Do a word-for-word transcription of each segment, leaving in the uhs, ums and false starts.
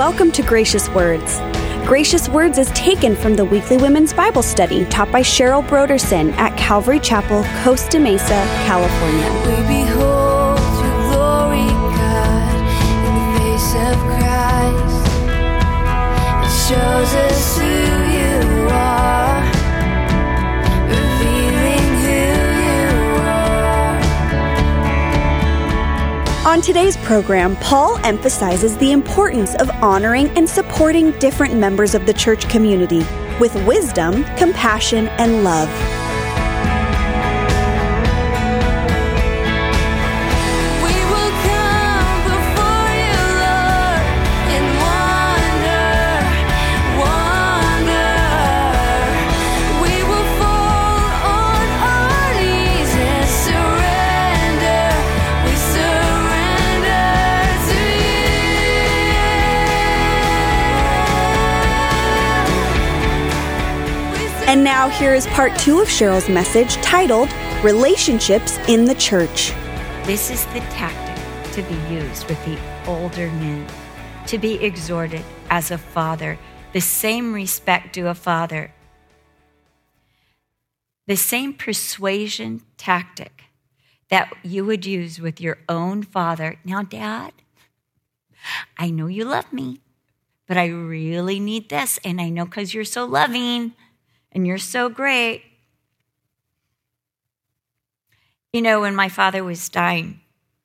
Welcome to Gracious Words. Gracious Words is taken from the weekly women's Bible study taught by Cheryl Broderson at Calvary Chapel, Costa Mesa, California. We behold your glory, God, in the face of Christ. It shows us who you are, revealing who you are. On today's program, Paul emphasizes the importance of honoring and supporting different members of the church community with wisdom, compassion, and love. We will come before you, Lord, in wonder, wonder. We will fall on our knees and surrender. We surrender to you. And now here is part two of Cheryl's message titled Relationships in the Church. This is the tactic to be used with the older men, to be exhorted as a father, the same respect due a father, the same persuasion tactic that you would use with your own father. Now, Dad, I know you love me, but I really need this, and I know because you're so loving and you're so great. You know, when my father was dying,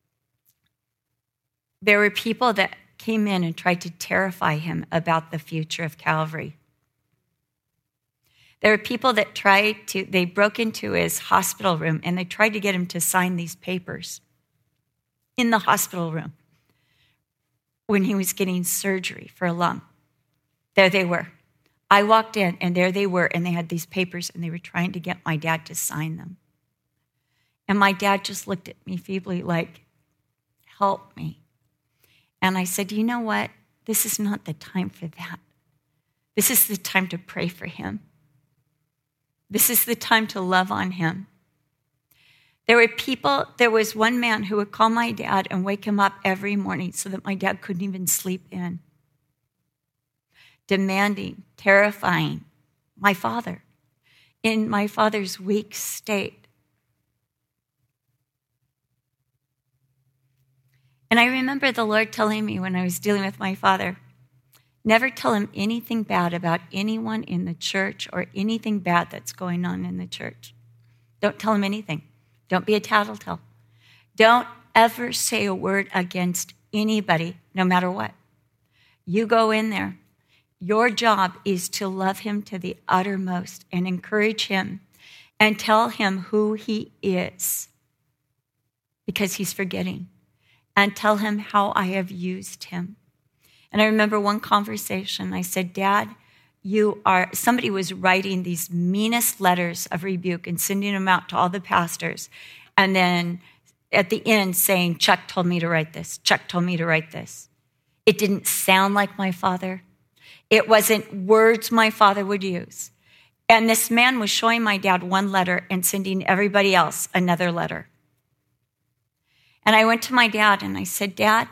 there were people that came in and tried to terrify him about the future of Calvary. There were people that tried to, they broke into his hospital room and they tried to get him to sign these papers in the hospital room when he was getting surgery for a lung. There they were. I walked in and there they were, and they had these papers and they were trying to get my dad to sign them. And my dad just looked at me feebly like, help me. And I said, you know what? This is not the time for that. This is the time to pray for him. This is the time to love on him. There were people, there was one man who would call my dad and wake him up every morning so that my dad couldn't even sleep in. Demanding, terrifying my father in my father's weak state. And I remember the Lord telling me when I was dealing with my father, never tell him anything bad about anyone in the church or anything bad that's going on in the church. Don't tell him anything. Don't be a tattletale. Don't ever say a word against anybody, no matter what. You go in there. Your job is to love him to the uttermost and encourage him and tell him who he is because he's forgetting, and tell him how I have used him. And I remember one conversation, I said, Dad, you are, somebody was writing these meanest letters of rebuke and sending them out to all the pastors. And then at the end saying, Chuck told me to write this. Chuck told me to write this. It didn't sound like my father. It wasn't words my father would use. And this man was showing my dad one letter and sending everybody else another letter. And I went to my dad and I said, Dad,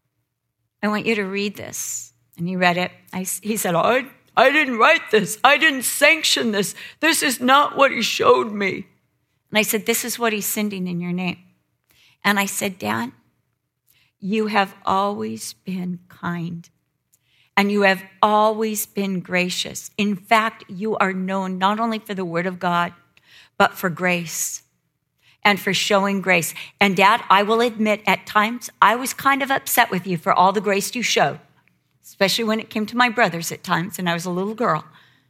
I want you to read this. And he read it. I, he said, I, I didn't write this. I didn't sanction this. This is not what he showed me. And I said, this is what he's sending in your name. And I said, Dad, you have always been kind. And you have always been gracious. In fact, you are known not only for the word of God, but for grace and for showing grace. And Dad, I will admit at times I was kind of upset with you for all the grace you showed, especially when it came to my brothers at times, and I was a little girl.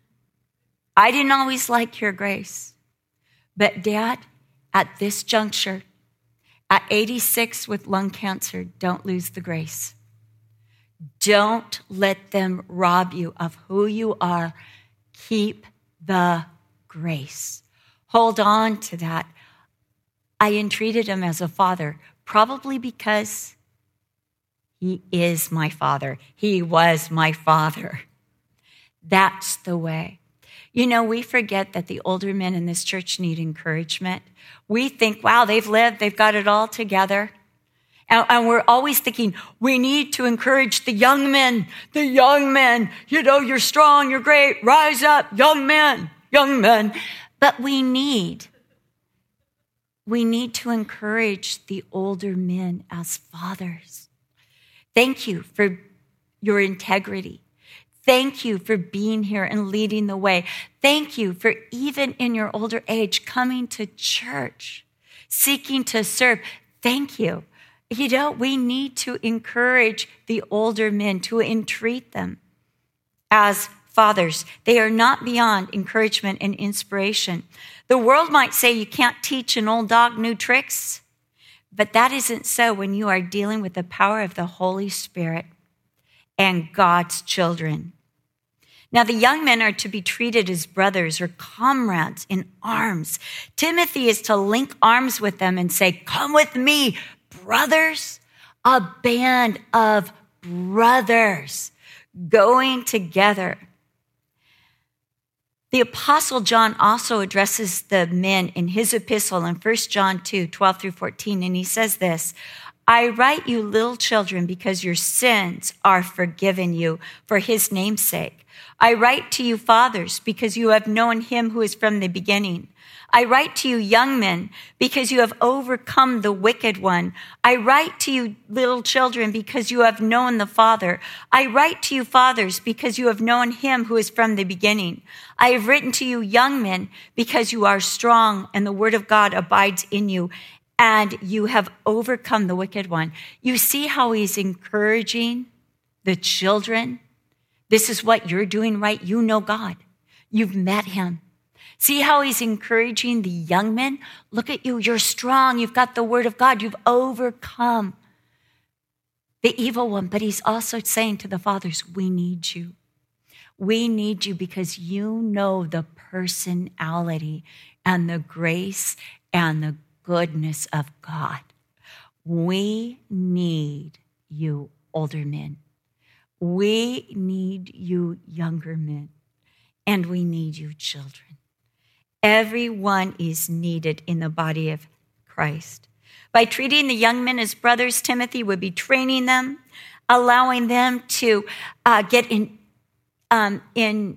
I didn't always like your grace. But Dad, at this juncture, at eighty-six with lung cancer, don't lose the grace. Don't let them rob you of who you are. Keep the grace. Hold on to that. I entreated him as a father, probably because he is my father. He was my father. That's the way. You know, we forget that the older men in this church need encouragement. We think, wow, they've lived, they've got it all together. And, and we're always thinking, we need to encourage the young men, the young men. You know, you're strong, you're great, rise up, young men, young men. But we need, we need to encourage the older men as fathers. Thank you for your integrity. Thank you for being here and leading the way. Thank you for, even in your older age, coming to church, seeking to serve. Thank you. You know, we need to encourage the older men, to entreat them as fathers. They are not beyond encouragement and inspiration. The world might say you can't teach an old dog new tricks, but that isn't so when you are dealing with the power of the Holy Spirit and God's children. Now, the young men are to be treated as brothers or comrades in arms. Timothy is to link arms with them and say, come with me, brothers, a band of brothers going together. The Apostle John also addresses the men in his epistle in First John two, twelve through fourteen, and he says this, I write you, little children, because your sins are forgiven you for his name's sake. I write to you, fathers, because you have known him who is from the beginning. I write to you, young men, because you have overcome the wicked one. I write to you, little children, because you have known the Father. I write to you, fathers, because you have known him who is from the beginning. I have written to you, young men, because you are strong and the word of God abides in you, and you have overcome the wicked one. You see how he's encouraging the children? This is what you're doing, right? You know God. You've met him. See how he's encouraging the young men? Look at you. You're strong. You've got the word of God. You've overcome the evil one. But he's also saying to the fathers, we need you. We need you because you know the personality and the grace and the goodness of God. We need you, older men. We need you, younger men. And we need you, children. Everyone is needed in the body of Christ. By treating the young men as brothers, Timothy would be training them, allowing them to uh, get in, um, in,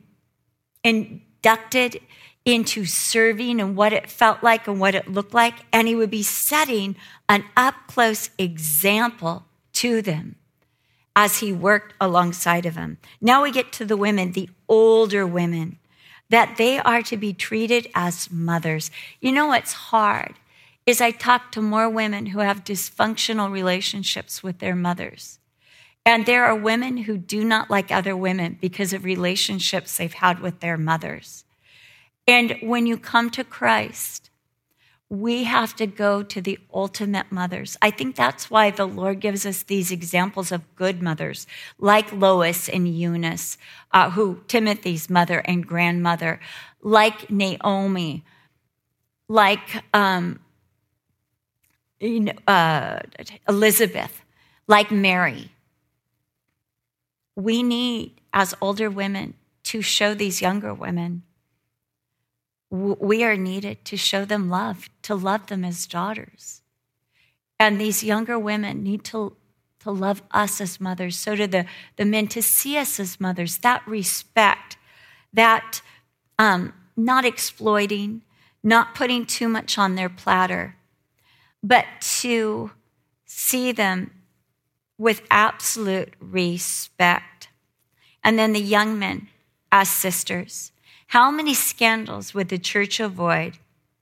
inducted into serving and what it felt like and what it looked like. And he would be setting an up-close example to them as he worked alongside of them. Now we get to the women, the older women, that they are to be treated as mothers. You know what's hard is I talk to more women who have dysfunctional relationships with their mothers. And there are women who do not like other women because of relationships they've had with their mothers. And when you come to Christ, we have to go to the ultimate mothers. I think that's why the Lord gives us these examples of good mothers, like Lois and Eunice, uh, who Timothy's mother and grandmother, like Naomi, like um, you know, uh, Elizabeth, like Mary. We need, as older women, to show these younger women. We are needed to show them love, to love them as daughters. And these younger women need to, to love us as mothers. So do the, the men, to see us as mothers, that respect, that um, not exploiting, not putting too much on their platter, but to see them with absolute respect. And then the young men as sisters. How many scandals would the church avoid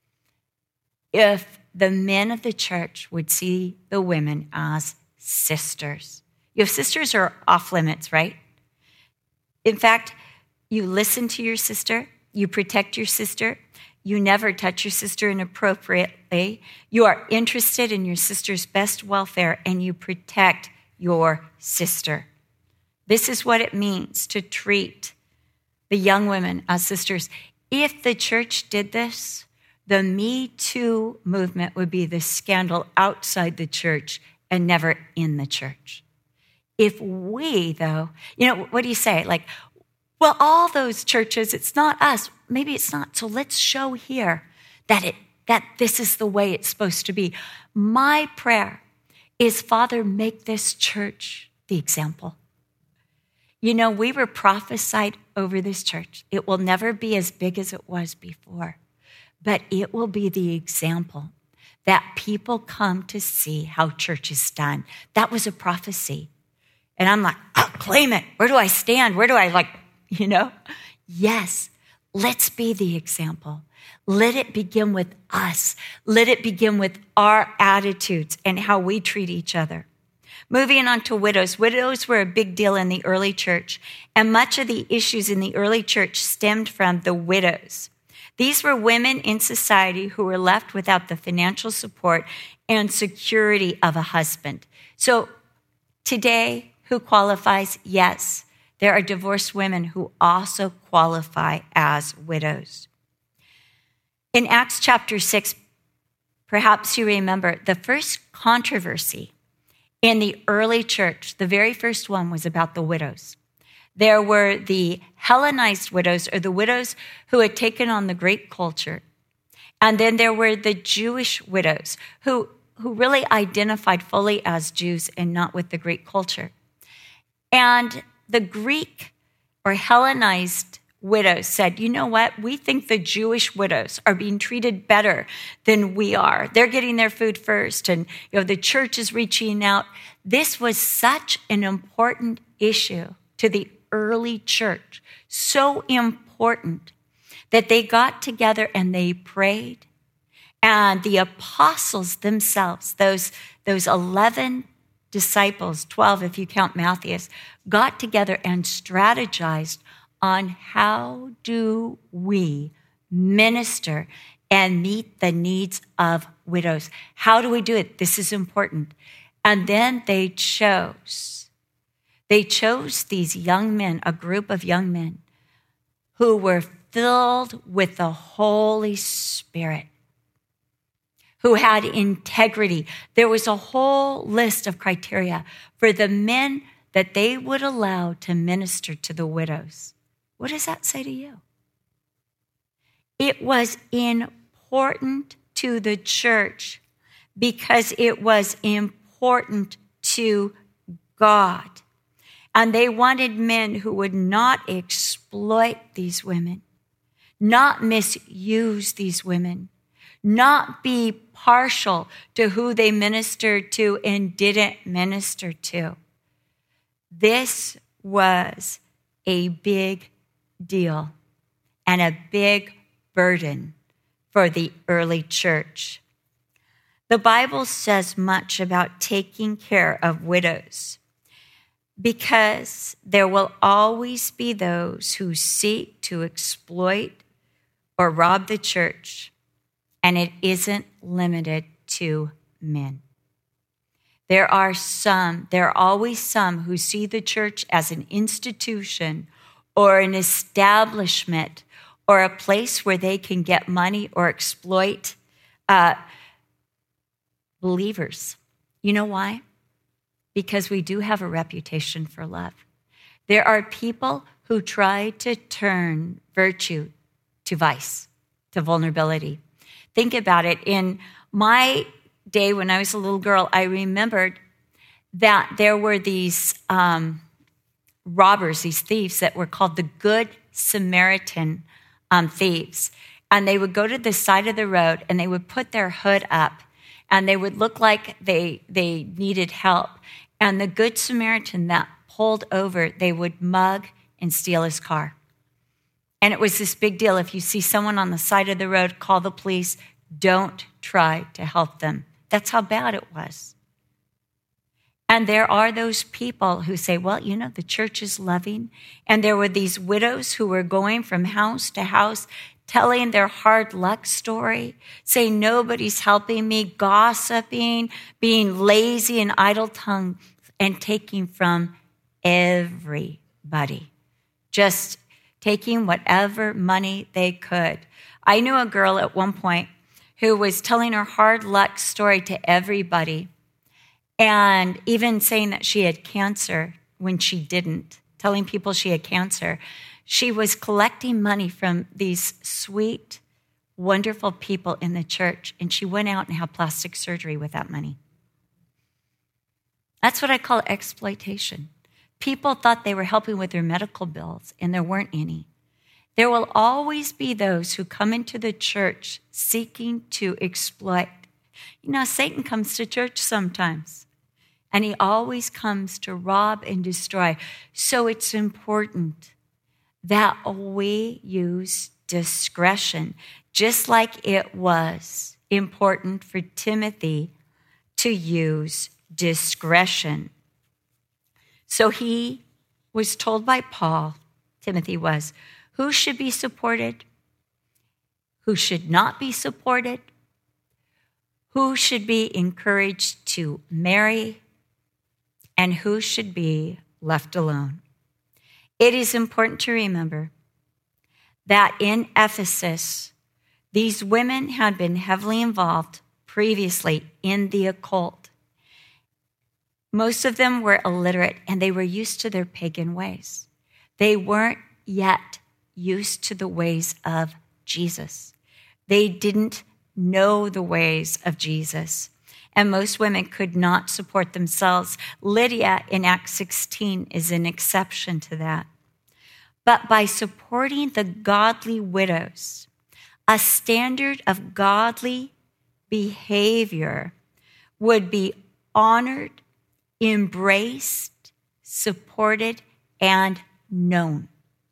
if the men of the church would see the women as sisters? Your sisters are off limits, right? In fact, you listen to your sister, you protect your sister, you never touch your sister inappropriately, you are interested in your sister's best welfare, and you protect your sister. This is what it means to treat the young women as sisters. If the church did this, the Me Too movement would be the scandal outside the church and never in the church. If we, though, you know, what do you say? Like, well, all those churches, it's not us. Maybe it's not. So let's show here that it that this is the way it's supposed to be. My prayer is, Father, make this church the example. You know, we were prophesied over this church. It will never be as big as it was before, but it will be the example that people come to see how church is done. That was a prophecy. And I'm like, I'll claim it. Where do I stand? Where do I like, you know? Yes, let's be the example. Let it begin with us. Let it begin with our attitudes and how we treat each other. Moving on to widows. Widows were a big deal in the early church, and much of the issues in the early church stemmed from the widows. These were women in society who were left without the financial support and security of a husband. So today, who qualifies? Yes, there are divorced women who also qualify as widows. In Acts chapter six, perhaps you remember, the first controversy in the early church, the very first one, was about the widows. There were the Hellenized widows, or the widows who had taken on the Greek culture. And then there were the Jewish widows who, who really identified fully as Jews and not with the Greek culture. And the Greek or Hellenized widows said, you know what? We think the Jewish widows are being treated better than we are. They're getting their food first, and you know the church is reaching out. This was such an important issue to the early church, so important that they got together and they prayed. And the apostles themselves, those, those eleven disciples, twelve if you count Matthias, got together and strategized on how do we minister and meet the needs of widows. How do we do it? This is important. And then they chose, they chose these young men, a group of young men who were filled with the Holy Spirit, who had integrity. There was a whole list of criteria for the men that they would allow to minister to the widows. What does that say to you? It was important to the church because it was important to God. And they wanted men who would not exploit these women, not misuse these women, not be partial to who they ministered to and didn't minister to. This was a big deal and a big burden for the early church. The Bible says much about taking care of widows because there will always be those who seek to exploit or rob the church, and it isn't limited to men. There are some, there are always some who see the church as an institution or an establishment or a place where they can get money or exploit uh, believers. You know why? Because we do have a reputation for love. There are people who try to turn virtue to vice, to vulnerability. Think about it. In my day when I was a little girl, I remembered that there were these um, robbers, these thieves that were called the Good Samaritan um, thieves. And they would go to the side of the road and they would put their hood up and they would look like they, they needed help. And the Good Samaritan that pulled over, they would mug and steal his car. And it was this big deal. If you see someone on the side of the road, call the police. Don't try to help them. That's how bad it was. And there are those people who say, well, you know, the church is loving. And there were these widows who were going from house to house, telling their hard luck story, saying nobody's helping me, gossiping, being lazy and idle tongued, and taking from everybody, just taking whatever money they could. I knew a girl at one point who was telling her hard luck story to everybody, and even saying that she had cancer when she didn't, telling people she had cancer. She was collecting money from these sweet, wonderful people in the church, and she went out and had plastic surgery with that money. That's what I call exploitation. People thought they were helping with their medical bills, and there weren't any. There will always be those who come into the church seeking to exploit. You know, Satan comes to church sometimes, and he always comes to rob and destroy. So it's important that we use discretion, just like it was important for Timothy to use discretion. So he was told by Paul, Timothy was, who should be supported, who should not be supported, who should be encouraged to marry, and who should be left alone. It is important to remember that in Ephesus, these women had been heavily involved previously in the occult. Most of them were illiterate, and they were used to their pagan ways. They weren't yet used to the ways of Jesus. They didn't know the ways of Jesus, and most women could not support themselves. Lydia in Acts sixteen is an exception to that. But by supporting the godly widows, a standard of godly behavior would be honored, embraced, supported, and known.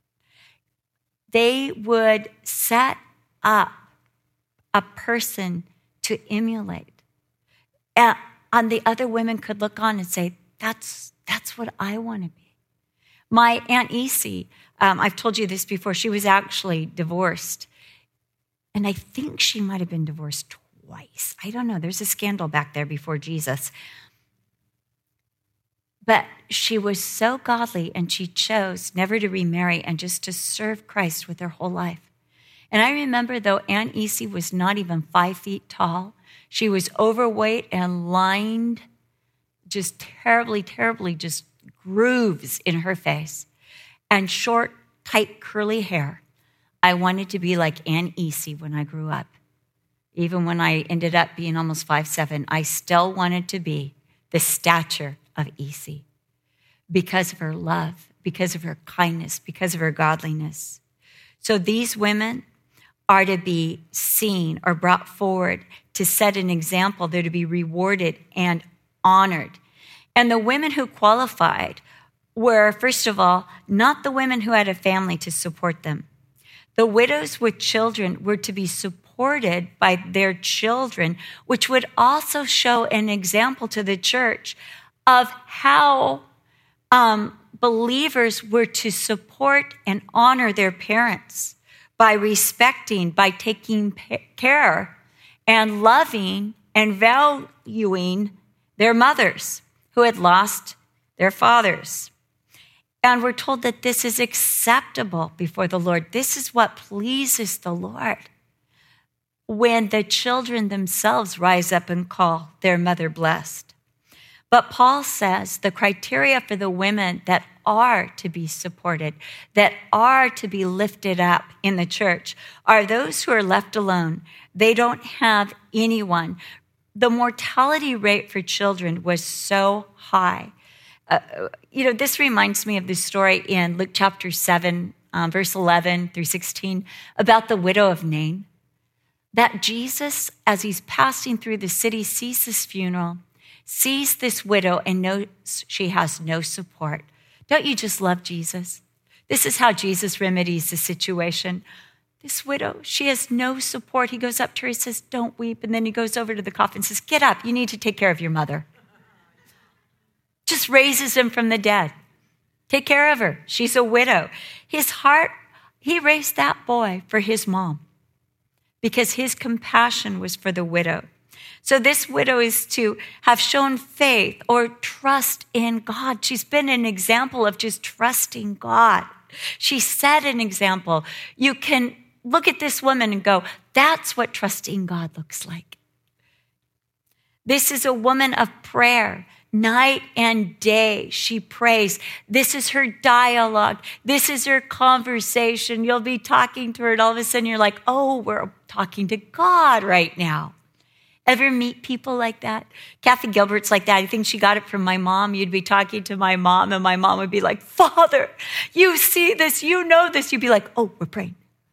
They would set up a person to emulate. And, and the other women could look on and say, that's, that's what I want to be. My Aunt Essie, um, I've told you this before, she was actually divorced. And I think she might have been divorced twice. I don't know. There's a scandal back there before Jesus. But she was so godly, and she chose never to remarry and just to serve Christ with her whole life. And I remember, though Aunt Essie was not even five feet tall, she was overweight and lined, just terribly, terribly, just grooves in her face, and short, tight, curly hair. I wanted to be like Aunt Essie when I grew up. Even when I ended up being almost five seven, I still wanted to be the stature of Essie because of her love, because of her kindness, because of her godliness. So these women are to be seen or brought forward to set an example. They're to be rewarded and honored. And the women who qualified were, first of all, not the women who had a family to support them. The widows with children were to be supported by their children, which would also show an example to the church of how um, believers were to support and honor their parents by respecting, by taking care and loving and valuing their mothers who had lost their fathers. And we're told that this is acceptable before the Lord. This is what pleases the Lord when the children themselves rise up and call their mother blessed. But Paul says the criteria for the women that are to be supported, that are to be lifted up in the church, are those who are left alone. They don't have anyone. The mortality rate for children was so high. Uh, you know, this reminds me of the story in Luke chapter seven, um, verse eleven through sixteen, about the widow of Nain. That Jesus, as he's passing through the city, sees this funeral, sees this widow, and knows she has no support. Don't you just love Jesus? This is how Jesus remedies the situation. This widow, she has no support. He goes up to her, he says, don't weep. And then he goes over to the coffin and says, get up, you need to take care of your mother. Just raises him from the dead. Take care of her. She's a widow. His heart, he raised that boy for his mom because his compassion was for the widow. So this widow is to have shown faith or trust in God. She's been an example of just trusting God. She set an example. You can look at this woman and go, that's what trusting God looks like. This is a woman of prayer. Night and day, she prays. This is her dialogue. This is her conversation. You'll be talking to her, and all of a sudden you're like, oh, we're talking to God right now. Ever meet people like that? Kathy Gilbert's like that. I think she got it from my mom. You'd be talking to my mom, and my mom would be like, Father, you see this, you know this. You'd be like, oh, we're praying.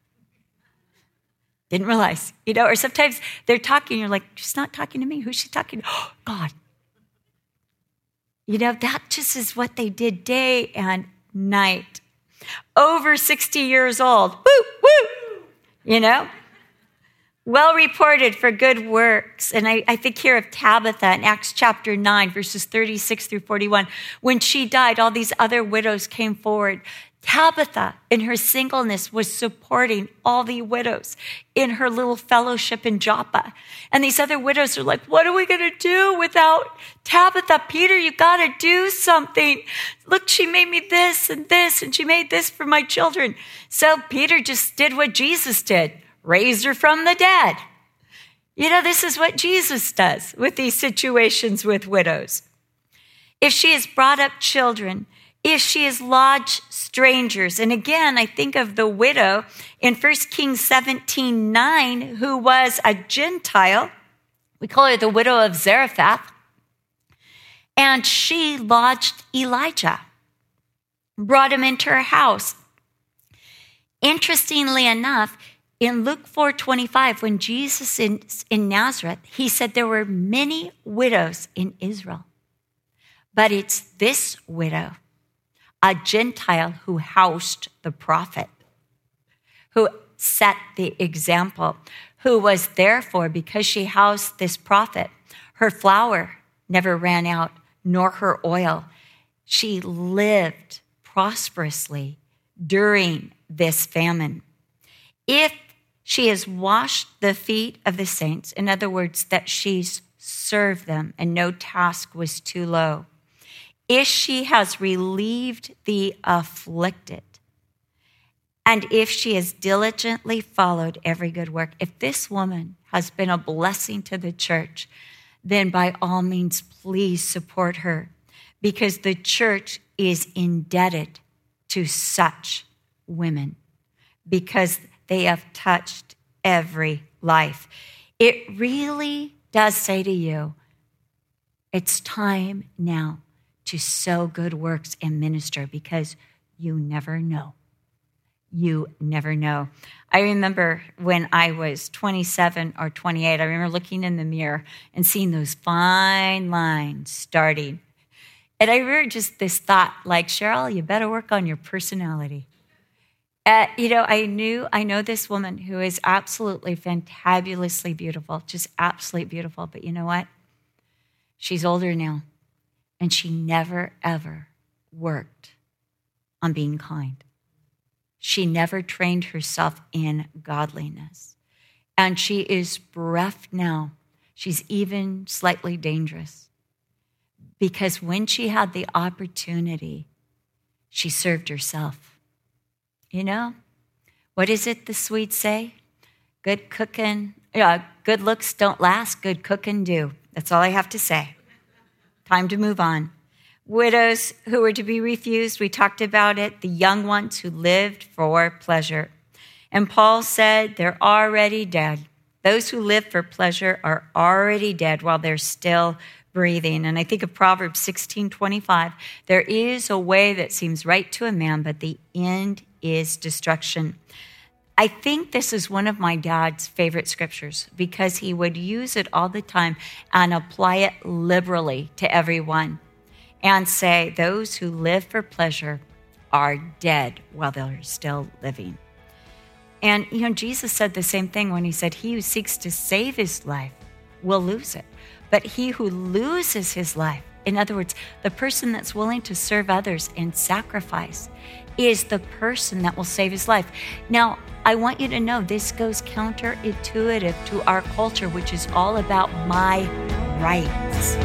Didn't realize, you know, or sometimes they're talking, you're like, she's not talking to me. Who's she talking to? Oh, God. You know, that just is what they did day and night. Over sixty years old. Woo, woo. You know? Well reported for good works. And I, I think here of Tabitha in Acts chapter nine, verses thirty-six through forty-one. When she died, all these other widows came forward. Tabitha, in her singleness, was supporting all the widows in her little fellowship in Joppa. And these other widows are like, what are we going to do without Tabitha? Peter, you got to do something. Look, she made me this and this, and she made this for my children. So Peter just did what Jesus did, raised her from the dead. You know, this is what Jesus does with these situations with widows. If she has brought up children, if she has lodged strangers. And again, I think of the widow in First Kings seventeen nine, who was a Gentile. We call her the widow of Zarephath. And she lodged Elijah, brought him into her house. Interestingly enough, in Luke four twenty-five, when Jesus in, in Nazareth, he said there were many widows in Israel. But it's this widow, a Gentile who housed the prophet, who set the example, who was therefore, because she housed this prophet, her flour never ran out, nor her oil. She lived prosperously during this famine. If she has washed the feet of the saints, in other words, that she's served them and no task was too low, if she has relieved the afflicted, and if she has diligently followed every good work, if this woman has been a blessing to the church, then by all means, please support her, because the church is indebted to such women, because they have touched every life. It really does say to you, it's time now to sow good works and minister, because you never know. You never know. I remember when I was twenty-seven or twenty-eight, I remember looking in the mirror and seeing those fine lines starting. And I remember just this thought, like, Cheryl, you better work on your personality. Uh, you know, I knew, I know this woman who is absolutely fantabulously beautiful, just absolutely beautiful. But you know what? She's older now. And she never, ever worked on being kind. She never trained herself in godliness. And she is bereft now. She's even slightly dangerous. Because when she had the opportunity, she served herself. You know, what is it the Swedes say? Good cooking, yeah, good looks don't last, good cooking do. That's all I have to say. Time to move on. Widows who were to be refused, we talked about it. The young ones who lived for pleasure. And Paul said they're already dead. Those who live for pleasure are already dead while they're still breathing. And I think of Proverbs sixteen twenty-five. There is a way that seems right to a man, but the end is destruction. I think this is one of my dad's favorite scriptures, because he would use it all the time and apply it liberally to everyone and say, those who live for pleasure are dead while they're still living. And, you know, Jesus said the same thing when he said, he who seeks to save his life will lose it. But he who loses his life, in other words, the person that's willing to serve others and sacrifice, is the person that will save his life. Now, I want you to know this goes counterintuitive to our culture, which is all about my rights.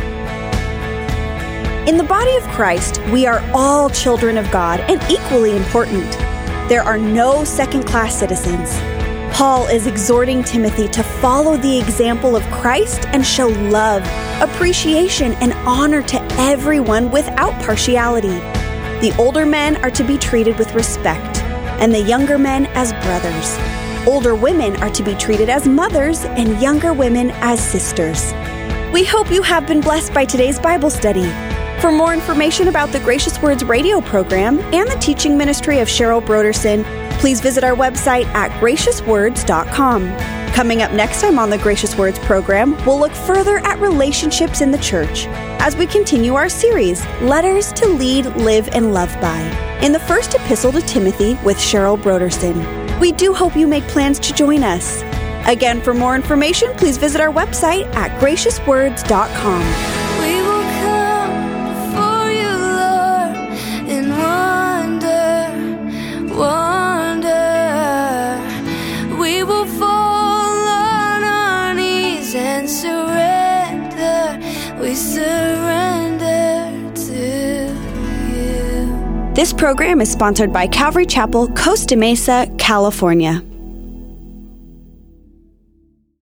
In the body of Christ, we are all children of God and equally important. There are no second-class citizens. Paul is exhorting Timothy to follow the example of Christ and show love, appreciation, and honor to everyone without partiality. The older men are to be treated with respect, and the younger men as brothers. Older women are to be treated as mothers and younger women as sisters. We hope you have been blessed by today's Bible study. For more information about the Gracious Words radio program and the teaching ministry of Cheryl Brodersen, please visit our website at gracious words dot com. Coming up next time on the Gracious Words program, we'll look further at relationships in the church as we continue our series, Letters to Lead, Live, and Love By, in the first epistle to Timothy with Cheryl Brodersen. We do hope you make plans to join us. Again, for more information, please visit our website at gracious words dot com. We will come before you, Lord, and wonder, wonder. We will fall on our knees and surrender. We surrender to you. This program is sponsored by Calvary Chapel, Costa Mesa, California.